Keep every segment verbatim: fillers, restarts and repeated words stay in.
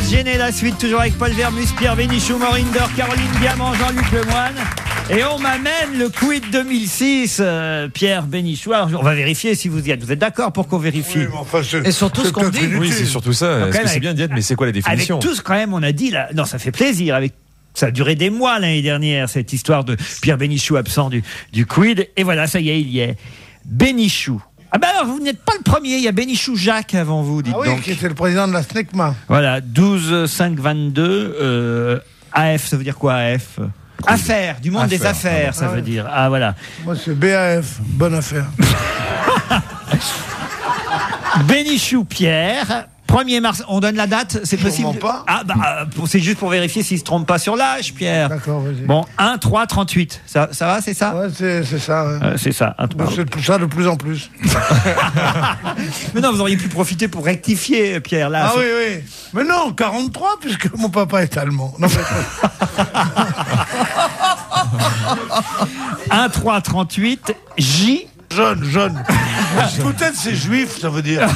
gêner la suite, toujours avec Paul Vermus, Pierre Bénichou, Maureen Dor, Caroline Diamant, Jean-Luc Lemoyne. Et on m'amène le quiz deux mille six, euh, Pierre Bénichou. Alors, on va vérifier si vous y êtes. Vous êtes d'accord pour qu'on vérifie? Oui, mais enfin, c'est, Et surtout ce qu'on dit. Oui, c'est surtout ça. Est-ce que c'est bien d'y être, mais c'est quoi la définition? Avec tous, quand même, on a dit, là, non, ça fait plaisir. Avec Ça a duré des mois l'année dernière, cette histoire de Pierre Bénichou absent du, du quiz. Et voilà, ça y est, il y est. Bénichou. Ah ben alors, vous n'êtes pas le premier, il y a Bénichou Jacques avant vous, dites ah oui, donc. qui était le président de la SNECMA. Voilà, douze cinq vingt-deux, euh, A F, ça veut dire quoi, A F? Affaires, du monde Affaires, des affaires, ah, ça ah veut ouais. dire. Ah voilà. Moi, c'est B A F, bonne affaire. Bénichou Pierre, premier mars, on donne la date, c'est possible? Sûrement pas. Ah bah, pour- c'est juste pour vérifier s'il se trompe pas sur l'âge, Pierre. D'accord, vas-y. Bon, un trois trente-huit, ça, ça va, c'est ça? Ouais, c'est, c'est ça. Ouais. Euh, c'est ça. un, Bah, c'est tout ça de plus en plus. Mais non, vous auriez pu profiter pour rectifier, Pierre, là. Ah oui, oui. Mais non, quarante-trois, puisque mon papa est allemand. Non, mais... un trois trente-huit, J. Jeune, jeune. Peut-être c'est juif, ça veut dire.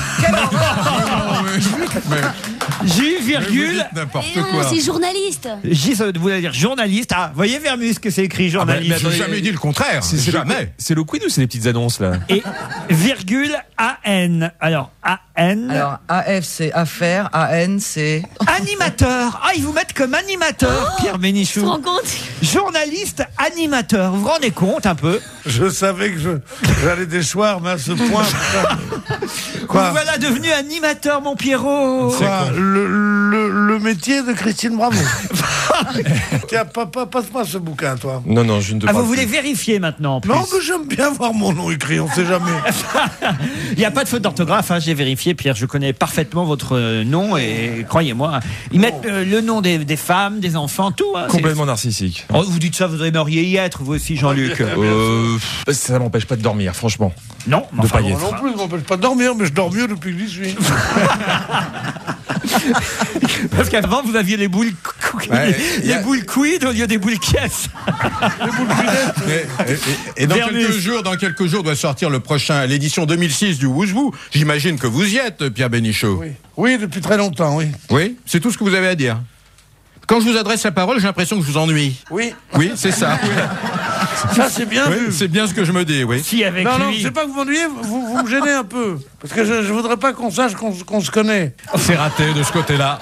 J, virgule. N'importe Et non, quoi. c'est journaliste. J, ça veut dire journaliste. Ah, voyez Vermus que c'est écrit Ah, mais- mais journaliste. attendez, J'ai jamais dit le contraire. C'est, c'est le, Jamais. c'est le quiz ou c'est les petites annonces là? Et virgule A N. Alors, A N. Alors, A F, c'est affaire. A N, c'est. Animateur. Ah, ils vous mettent comme animateur, Pierre Tu te Bénichou. rends compte? Journaliste, animateur. Vous vous rendez compte un peu? Je savais que je, j'allais déchoir, mais à ce point. putain. Vous Quoi, voilà devenu animateur, mon Pierrot. Quoi, le, le, le métier de Christine Bravo. Tiens, papa, passe-moi ce bouquin, toi. Non, non, je ne te Ah, parle vous voulez plus. vérifier maintenant en plus. Non, mais j'aime bien voir mon nom écrit, on sait jamais. Il n'y a pas de faute d'orthographe, hein, j'ai vérifié, Pierre. Je connais parfaitement votre euh, nom et croyez-moi, ils mettent euh, le nom des, des femmes, des enfants, tout. Hein, c'est- Complètement narcissique. Oh, vous dites ça, vous aimeriez y être, vous aussi, Jean-Luc. Euh, pff, ça m'empêche pas de dormir, franchement. Non, mais De enfin, pas y bon, être. Non plus, je m'empêche pas de dormir, mais je dors mieux depuis que j'y suis. parce qu'avant vous aviez les boules, cou- Ouais, les, y a- boules quid au lieu des boules caisses. Et, et- et dans Vermus. quelques jours, dans quelques jours doit sortir le prochain, l'édition deux mille six du Wouchbou. J'imagine que vous y êtes, Pierre Bénichou. Oui. Oui, depuis très longtemps, oui. Oui, c'est tout ce que vous avez à dire. Quand je vous adresse la parole, j'ai l'impression que je vous ennuie. Oui, Oui, c'est ça. ça c'est bien Oui, vu. c'est bien ce que je me dis, oui. Si avec Non, non, lui, c'est pas que vous m'ennuyez, vous, vous me gênez un peu. Parce que je, je voudrais pas qu'on sache qu'on, qu'on se connaît. C'est raté de ce côté-là.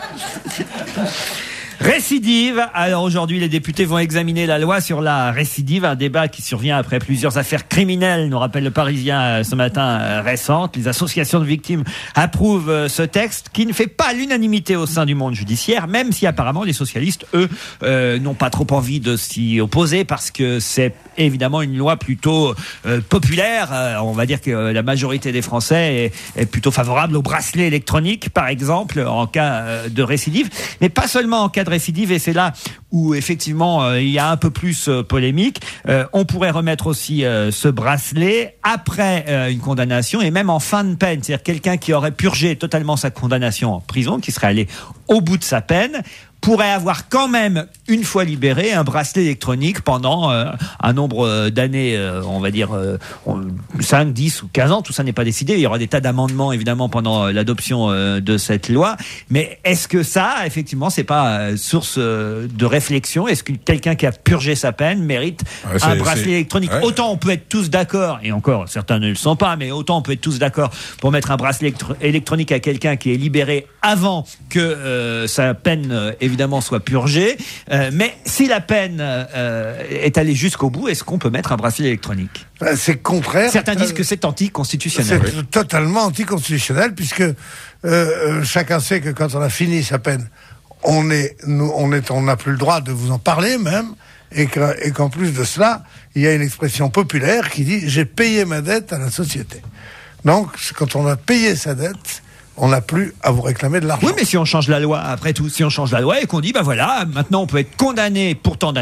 récidive. Alors aujourd'hui, les députés vont examiner la loi sur la récidive, un débat qui survient après plusieurs affaires criminelles, nous rappelle le Parisien euh, ce matin euh, récentes. Les associations de victimes approuvent euh, ce texte qui ne fait pas l'unanimité au sein du monde judiciaire, même si apparemment les socialistes, eux, euh, n'ont pas trop envie de s'y opposer parce que c'est évidemment une loi plutôt euh, populaire. Euh, on va dire que euh, la majorité des Français est, est plutôt favorable au bracelet électronique, par exemple, en cas euh, de récidive, mais pas seulement en cas de récidive, et c'est là où effectivement euh, il y a un peu plus euh, polémique. Euh, on pourrait remettre aussi euh, ce bracelet après euh, une condamnation et même en fin de peine, c'est-à-dire quelqu'un qui aurait purgé totalement sa condamnation en prison, qui serait allé au bout de sa peine, pourrait avoir quand même, une fois libéré, un bracelet électronique pendant euh, un nombre euh, d'années, euh, on va dire euh, cinq, dix ou quinze ans, tout ça n'est pas décidé, il y aura des tas d'amendements évidemment pendant euh, l'adoption euh, de cette loi, mais est-ce que ça, effectivement, c'est pas euh, source euh, de réflexion? Est-ce que quelqu'un qui a purgé sa peine mérite Ouais, c'est- un bracelet c'est- électronique? ouais. Autant on peut être tous d'accord, et encore, certains ne le sont pas, mais autant on peut être tous d'accord pour mettre un bracelet électro- électronique à quelqu'un qui est libéré avant que euh, sa peine, euh, évidemment, soit purgée. Euh, mais si la peine euh, est allée jusqu'au bout, est-ce qu'on peut mettre un bracelet électronique? Ben, c'est contraire. Certains disent Euh, que c'est anticonstitutionnel. C'est totalement anticonstitutionnel puisque euh, euh, chacun sait que quand on a fini sa peine, on est, nous, on est, on n'a plus le droit de vous en parler même, et, que, et qu'en plus de cela, il y a une expression populaire qui dit j'ai payé ma dette à la société. Donc, c'est quand on a payé sa dette, on n'a plus à vous réclamer de l'argent. Oui, mais si on change la loi, après tout, si on change la loi et qu'on dit, bah voilà, maintenant on peut être condamné pour tant d'années,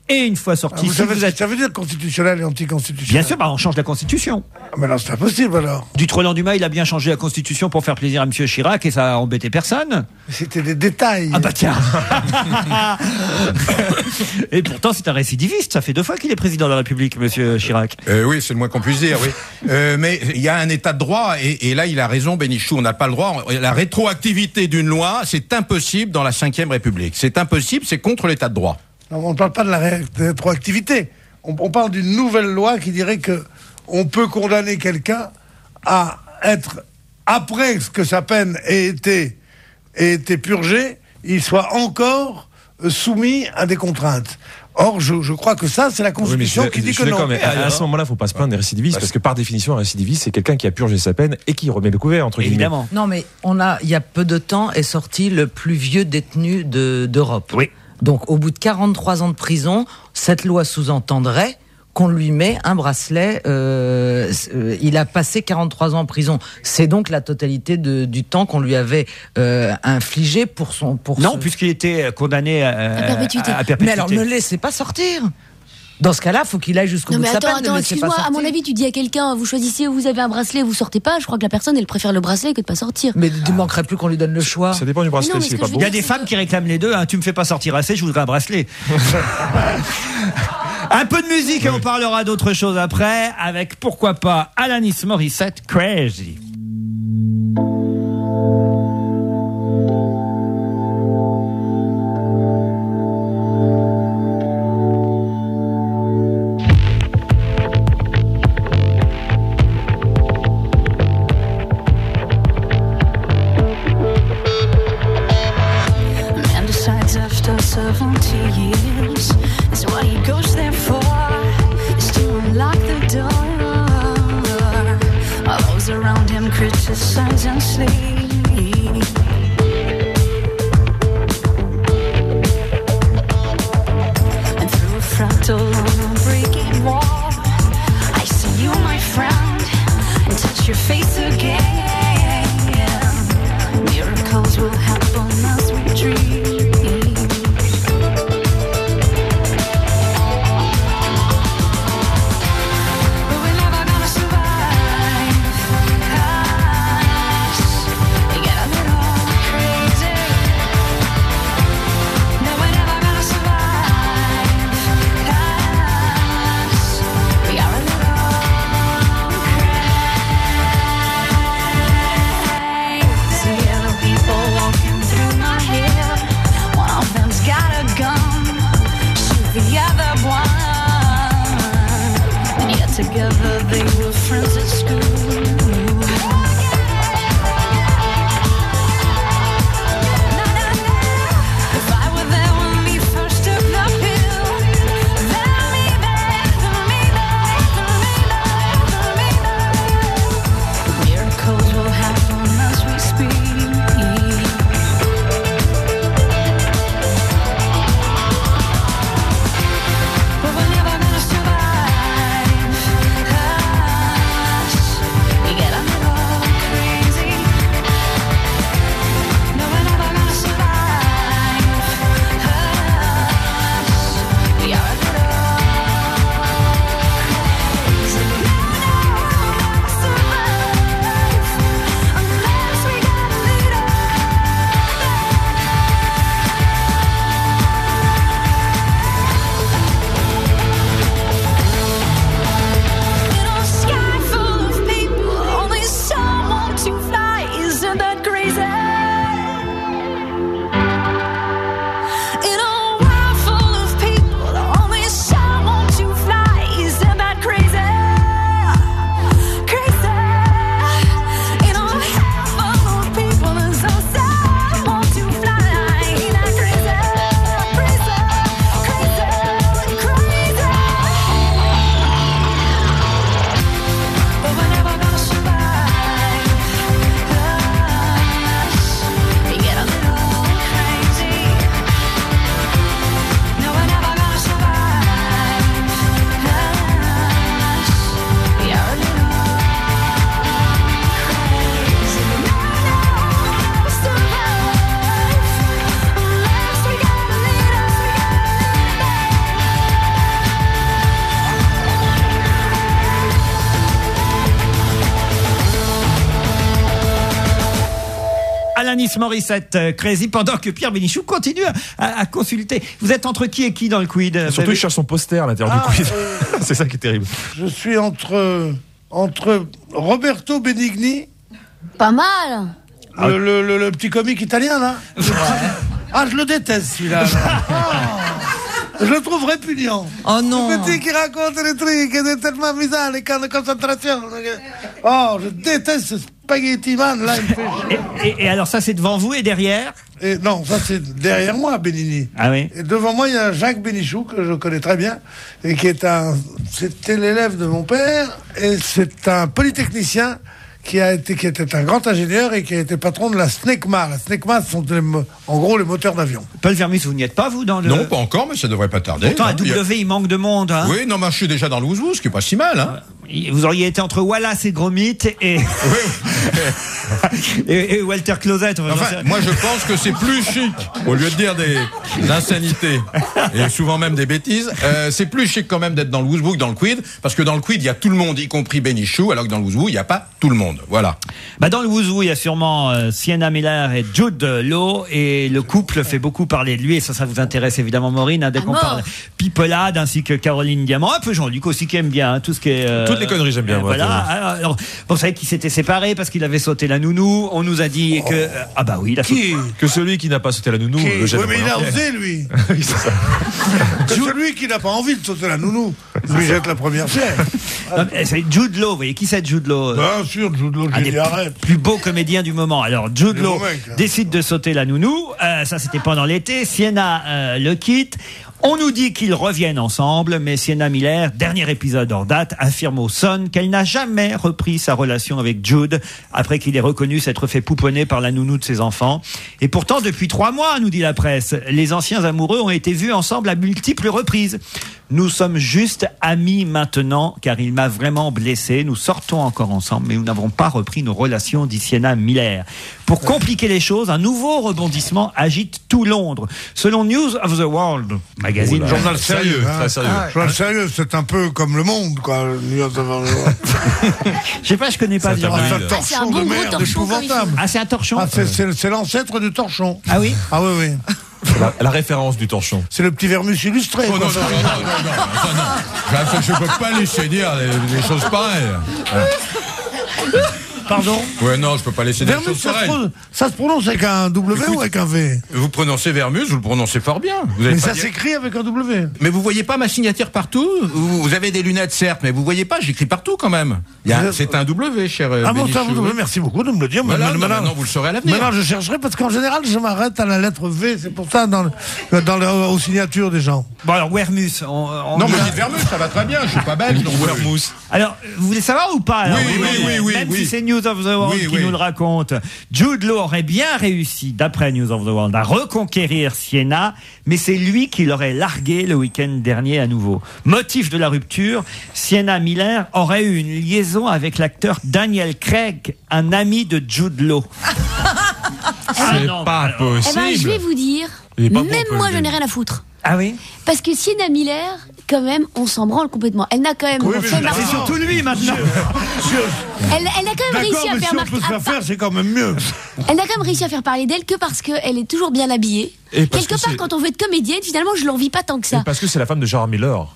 Et une fois Ah, sorti, vous si savez vous ce que êtes... ça veut dire constitutionnel et anticonstitutionnel? Bien sûr, bah on change la Constitution. Ah, mais non, c'est pas possible alors. Dutroux-Landumas, il a bien changé la Constitution pour faire plaisir à M. Chirac et ça a embêté personne. C'était des détails. Ah bah tiens. Et pourtant, c'est un récidiviste. Ça fait deux fois qu'il est président de la République, M. Chirac. Euh, oui, c'est le moins qu'on puisse dire, oui. Euh, mais il y a un état de droit, et, et là, il a raison, Bénichou, on n'a pas le droit. La rétroactivité d'une loi, c'est impossible dans la cinquième République. C'est impossible, c'est contre l'état de droit. Non, on ne parle pas de la ré- rétroactivité. On, on parle d'une nouvelle loi qui dirait que on peut condamner quelqu'un à être, après que sa peine ait été, ait été purgée, il soit encore euh, soumis à des contraintes. Or, je, je crois que ça, c'est la Constitution Oui, mais je- qui dit je que suis non. d'accord, mais à, à ce moment-là, faut pas se plaindre des récidivistes, parce que par définition, un récidiviste, c'est quelqu'un qui a purgé sa peine et qui remet le couvert, entre guillemets. Évidemment. Non, mais on a, il y a peu de temps, est sorti le plus vieux détenu de, d'Europe. Oui. Donc, au bout de quarante-trois ans de prison, cette loi sous-entendrait qu'on lui met un bracelet. Euh, euh, il a passé quarante-trois ans en prison. C'est donc la totalité de, du temps qu'on lui avait euh, infligé pour son. Pour Non, ce- puisqu'il était condamné à, À perpétuité. à- à Mais perpétuité. alors, ne laissez pas sortir. Dans ce cas-là, faut qu'il aille jusqu'au Non bout mais de sa attends, peine. Ne attends, le laissez pas excuse-moi, à mon sortir. avis, tu dis à quelqu'un, vous choisissez où vous avez un bracelet, vous sortez pas, je crois que la personne, elle préfère le bracelet que de pas sortir. Mais il ne manquerait plus qu'on lui donne le choix. Ça dépend du bracelet, Mais non, mais s'il est ce pas que je beau. Il y a veux des c'est femmes que- qui réclament les deux. Hein. Tu me fais pas sortir assez, je voudrais un bracelet. Un peu de musique et on parlera d'autre chose après avec, pourquoi pas, Alanis Morissette, Crazy. Man decides after seventy years, that's what he goes there for, is to unlock the door. All those around him criticize and sleep. And through a fractal on a breaking wall, I see you, my friend, and touch your face again. Miracles will happen as we dream. But we're never gonna survive. Us, we get a little crazy. No, we're never gonna survive. Us, we are a little crazy. Other people walking through my head. One of them's got a gun. Shoot the other one. And yet together they were friends at school. If I were there when we first took the pill, then maybe, maybe, maybe, maybe, miracles will happen as we speak. But we're never gonna survive. Us, Alanis Morissette, euh, Crazy, pendant que Pierre Bénichou continue à, à consulter. Vous êtes entre qui et qui dans le quid? Vous Surtout, avez- il cherche son poster à l'intérieur Ah, du quiz. euh, C'est ça qui est terrible. Je suis entre, entre Roberto Benigni, Pas mal. le, le- le- le petit comique italien, là. Ah, je le déteste, celui-là. là. Ah, je le trouve répugnant. Oh non. Le petit qui raconte les trucs, il est tellement amusant, les camps de concentration. Oh, je déteste ce spaghetti man, là, il me fait chier. Et, et- et alors ça, c'est devant vous et derrière? Et non, ça c'est derrière moi, Benigni. Ah oui. Et devant moi, il y a Jacques Bénichou, que je connais très bien, et qui est un, c'était l'élève de mon père, et c'est un polytechnicien qui a été, qui était un grand ingénieur et qui a été patron de la SNECMA. La SNECMA, ce sont les mo- en gros les moteurs d'avion. Paul Vermus, vous n'y êtes pas, vous, dans le... Non, pas encore, mais ça devrait pas tarder. Pourtant, à hein. Il y a- W, il manque de monde. Hein. Oui, non, mais je suis déjà dans le Wouzou, ce qui est pas si mal. Hein. Vous auriez été entre Wallace et Gromit et, et, et Walter Closet. Enfin, j'en Enfin, sais- moi je pense que c'est plus chic, au lieu de dire des insanités et souvent même des bêtises, euh, c'est plus chic quand même d'être dans le Wouzou que dans le Quid, parce que dans le Quid il y a tout le monde, y compris Bénichou, alors que dans le Wouzou il n'y a pas tout le monde. Voilà. Bah dans le Wouzou, il y a sûrement euh, Sienna Miller et Jude Law, et le couple fait beaucoup parler de lui, et ça, ça vous intéresse évidemment, Maureen, hein, dès À qu'on mort. parle Pipelade, ainsi que Caroline Diamant, un peu Jean-Luc aussi qui aime bien hein, tout ce qui est... euh, Toutes les conneries, j'aime bien, euh, moi, voilà. Jean-Luc. Alors, alors, vous savez qu'il s'était séparé parce qu'il avait sauté la nounou. On nous a dit que... euh, ah bah oui, il a Qui, Que celui qui n'a pas sauté la nounou, qui- le jette oui, la mais il a première pierre. osé, lui. Oui, c'est ça. Que celui qui n'a pas envie de sauter la nounou, lui jette la première pierre. Non, mais c'est Jude Law, vous voyez, qui c'est Jude Law? Bien sûr, Jude Law, Un j'ai des dit arrête. plus beaux comédiens du moment. Alors, Jude Le Law beau mec, hein. décide de sauter la nounou. Euh, ça, c'était pendant l'été. Sienna euh, le quitte. On nous dit qu'ils reviennent ensemble, mais Sienna Miller, dernier épisode hors date, affirme au Sun qu'elle n'a jamais repris sa relation avec Jude après qu'il ait reconnu s'être fait pouponner par la nounou de ses enfants. Et pourtant, depuis trois mois, nous dit la presse, les anciens amoureux ont été vus ensemble à multiples reprises. Nous sommes juste amis maintenant, car il m'a vraiment blessé. Nous sortons encore ensemble, mais nous n'avons pas repris nos relations, dit Sienna Miller. Pour compliquer les choses, un nouveau rebondissement agite tout Londres. Selon News of the World magazine, Oula. Journal sérieux, Sérieux, très hein. sérieux. Ah, Journal sérieux, c'est un peu comme Le Monde, quoi. le New York Times. je sais pas, je connais pas le Ça journal. t'arrive. un Ah, c'est un torchon bon de gros merde torchon comme il épouvantable. Ah, c'est un torchon. Ah, c'est- c'est c'est l'ancêtre du torchon. Ah oui. Ah oui, oui. La, la référence du torchon. C'est le petit Vermus illustré. Oh non, quoi. non, non, non, non, non, ça, non. Je ne peux pas laisser dire des, des choses pareilles. Pardon. Ouais, non, je peux pas laisser dire des Vermus, choses ça se, pareilles. prononce, ça se prononce avec un W Écoute, ou avec un V? Vous prononcez Vermus, vous le prononcez fort bien. Vous avez Mais pas ça dit- s'écrit avec un W. Mais vous voyez pas ma signature partout vous, vous avez des lunettes, certes, mais vous voyez pas, j'écris partout quand même. Il y a- Vous êtes- C'est un W, cher euh, Ah bon, ça, Bénichou, vous, oui. merci beaucoup de me le dire. mais Voilà, non, maintenant, maintenant, vous le saurez à l'avenir. maintenant, je chercherai parce qu'en général, je m'arrête à la lettre V. C'est pour ça dans, le- dans le- aux signatures des gens. Bon alors Wermus. On, on Non, nous mais a- dites Vermus, ça va très bien, je suis pas belge. donc oui. Vermouth. Alors, vous voulez savoir ou pas alors, Oui, oui, Maureen, oui, oui, Même oui. si c'est News of the World Oui, qui oui. nous le raconte. Jude Law aurait bien réussi, d'après News of the World, à reconquérir Sienna, mais c'est lui qui l'aurait largué le week-end dernier à nouveau. Motif de la rupture, Sienna Miller aurait eu une liaison avec l'acteur Daniel Craig, un ami de Jude Law. Ah C'est non, pas alors- Eh ben, je possible. vais vous dire, Il est pas même bon, Paul moi, je n'ai Vermus. rien à foutre. Ah oui. Parce que Sienna Miller, quand même, on s'en branle complètement. Elle n'a quand même Oui, mais fait je- marcher. C'est surtout lui maintenant. Elle, elle a quand même réussi D'accord, à mais faire si on marquer- peut se faire à- faire, c'est quand même mieux. Elle n'a quand même réussi à faire parler d'elle que parce qu'elle est toujours bien habillée. Et parce Quelque que part, c'est- quand on veut être comédienne, finalement, je l'envie pas tant que Et ça. parce que c'est la femme de Gérard Miller.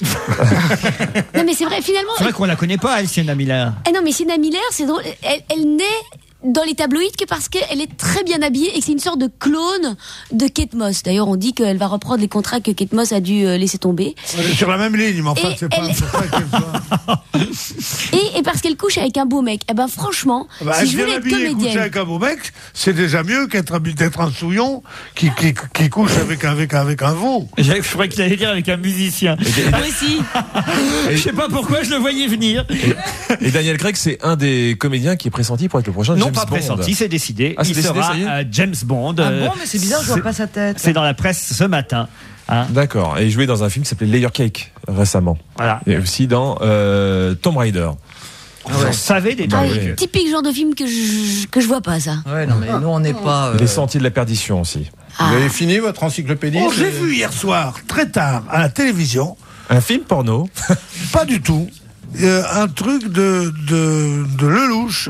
Non, mais c'est vrai, finalement. C'est vrai qu'on la connaît pas, elle, Sienna Miller. Eh non, mais Sienna Miller, c'est drôle. Elle, elle naît dans les tabloïds que parce qu'elle est très bien habillée et que c'est une sorte de clone de Kate Moss. D'ailleurs, on dit qu'elle va reprendre les contrats que Kate Moss a dû euh, laisser tomber. On est sur la même ligne, mais enfin, Et c'est pas elle- c'est pas qu'elle soit- Et, et parce qu'elle couche avec un beau mec. Eh ben, franchement, Bah, si être je bien voulais être habillé et coucher comédienne. avec un beau mec, c'est déjà mieux qu'être habi- d'être un souillon qui, qui, qui couche avec, avec, avec un veau. Je croyais que t'allais dire avec un musicien. Moi aussi. Je sais pas pourquoi je le voyais venir. Et Daniel Craig, c'est un des comédiens qui est pressenti pour être le prochain Non, James pas Bond. pressenti, c'est décidé. Ah, c'est Il décidé, sera ça y est euh, James Bond. Ah Euh, bon, mais c'est bizarre, je vois c'est- pas sa tête. C'est dans la presse ce matin. Hein. D'accord. Et il jouait dans un film qui s'appelait Layer Cake récemment. Voilà. Et aussi dans euh, Tomb Raider. Vous savez des Ah, trucs. oui. typique genre de film que je, que je vois pas, ça. Ouais, non, mais nous, on n'est pas. euh, Les Sentiers de la Perdition aussi. Ah. Vous avez fini votre encyclopédie Oh, j'ai c'est- vu hier soir, très tard, à la télévision, Un film porno. pas du tout, euh, un truc de, de, de Lelouch,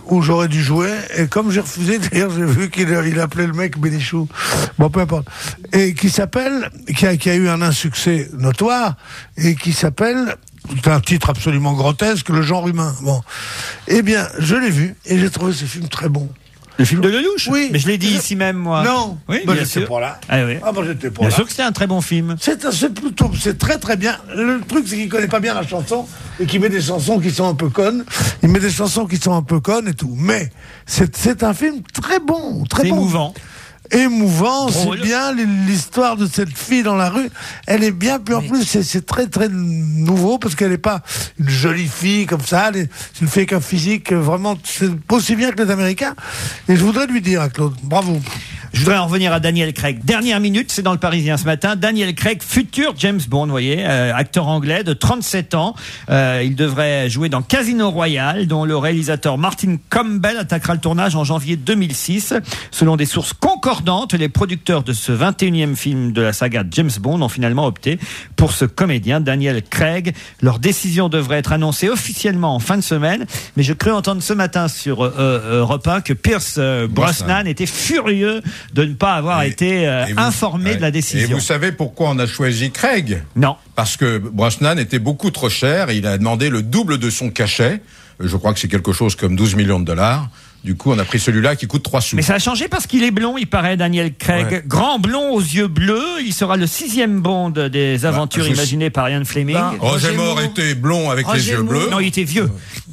où j'aurais dû jouer, et comme j'ai refusé, d'ailleurs j'ai vu qu'il il appelait le mec Bénichou, bon peu importe, et qui s'appelle, qui a, qui a eu un insuccès notoire, et qui s'appelle, c'est un titre absolument grotesque, Le genre humain. Bon, eh bien, je l'ai vu, et j'ai trouvé ce film très bon. Le film de Lelouch. Oui. Mais je l'ai dit Je- ici même, moi. Non, Oui, bah, bien j'étais sûr. pas là. Ah oui. Ah, bah, j'étais pas Bien là. sûr que c'était un très bon film. C'est, c'est plutôt, c'est très très bien. Le truc, c'est qu'il connaît pas bien la chanson et qu'il met des chansons qui sont un peu connes. Il met des chansons qui sont un peu connes et tout. Mais c'est, c'est un film très bon, très C'est bon. émouvant. Émouvant, Drôle. c'est bien l'histoire de cette fille dans la rue. Elle est bien, puis en plus c'est, c'est très très nouveau parce qu'elle n'est pas une jolie fille comme ça. Elle est, c'est une fille avec un physique vraiment c'est aussi bien que les Américains. Et je voudrais lui dire à Claude, bravo. Je voudrais en revenir à Daniel Craig. Dernière minute, c'est dans le Parisien ce matin. Daniel Craig, futur James Bond, vous voyez, euh, acteur anglais de trente-sept ans. Euh, il devrait jouer dans Casino Royale, dont le réalisateur Martin Campbell attaquera le tournage en janvier deux mille six. Selon des sources concordantes, les producteurs de ce vingt et unième film de la saga James Bond ont finalement opté pour ce comédien, Daniel Craig. Leur décision devrait être annoncée officiellement en fin de semaine. Mais je crus entendre ce matin sur euh, euh, Europe un que Pierce euh, Brosnan, Brosnan. était furieux de ne pas avoir Et- été euh, et vous- informé ouais. de la Et décision. vous savez pourquoi on a choisi Craig? Non. Parce que Brosnan était beaucoup trop cher et il a demandé le double de son cachet. Euh, Je crois que c'est quelque chose comme douze millions de dollars. Du coup, on a pris celui-là qui coûte trois sous. Mais ça a changé parce qu'il est blond, il paraît, Daniel Craig. Ouais. Grand blond aux yeux bleus. Il sera le sixième Bond des aventures je- imaginées par Ian Fleming. Ben, Roger Roger Moore Moore. était blond avec Roger les yeux Moore. bleus. Non, il était vieux.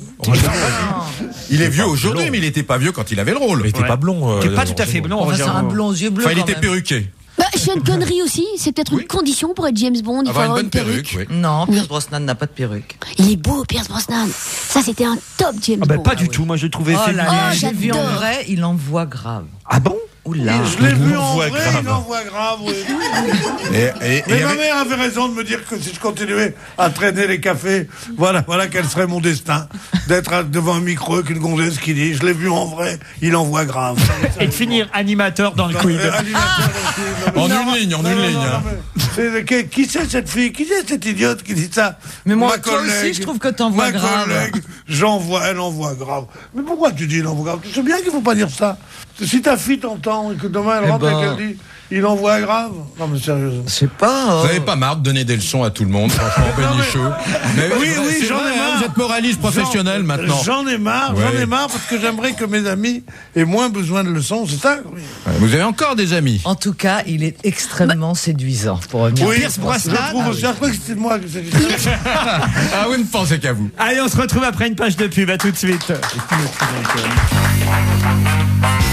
Il est vieux aujourd'hui, mais il n'était pas vieux quand il avait le rôle. Il était Ouais. pas blond. Il euh, était pas tout à fait blond. Enfin, Roger c'est un Moore. blond aux yeux bleus. Enfin, il quand était même. perruqué. Bah, Sean Connery aussi, c'est peut-être Oui. une condition pour être James Bond. Il faut Avoir avoir une bonne perruque, oui. Non, Pierce Brosnan n'a pas de perruque. Il est beau, Pierce Brosnan. Ça, c'était un top James Ah ben, Bond. pas du tout. Moi, je le trouvais Oh féminin. là là, Oh, j'ai vu en j'adore. vrai, il envoie grave. Ah bon? Oula. Je l'ai vu en voit vrai, grave. il en voit grave, oui. Et, et- et Mais il y ma avait- mère avait raison de me dire que si je continuais à traîner les cafés, voilà, voilà quel serait mon destin. D'être à- devant un micro avec une gonzesse qui dit, je l'ai vu en vrai, il en voit grave. Et de finir animateur dans le quiz. Euh, animateur aussi, non, mais- En une ligne, en Non, une non, ligne. non, hein. non, mais c'est- qui, qui c'est cette fille? Qui c'est cette idiote qui dit ça? Mais moi, Ma toi aussi, collègue, je trouve que t'envoies ma grave. collègue, j'envoie, elle envoie grave. Mais pourquoi tu dis il envoie grave? Tu sais bien qu'il faut pas dire ça. Si ta fille t'entend et que demain elle Eh rentre ben- et qu'elle dit il envoie grave. Non mais sérieusement. Je sais pas. Vous n'avez pas marre de donner des leçons à tout le monde, franchement, Bénichou. Mais Oui, oui, c'est j'en vrai, ai hein, marre. vous êtes moraliste professionnel J'en- maintenant. J'en ai marre, j'en Ouais. ai marre parce que j'aimerais que mes amis aient moins besoin de leçons, c'est ça? Oui. Ouais, Vous avez encore des amis. En tout cas, il est extrêmement séduisant pour revenir. Oui, Pierce Brosnan. je trouve aussi. Je crois que c'était de moi que c'était ça. Ah, vous ne pensez qu'à vous. Allez, on se retrouve après une page de pub. À tout de suite.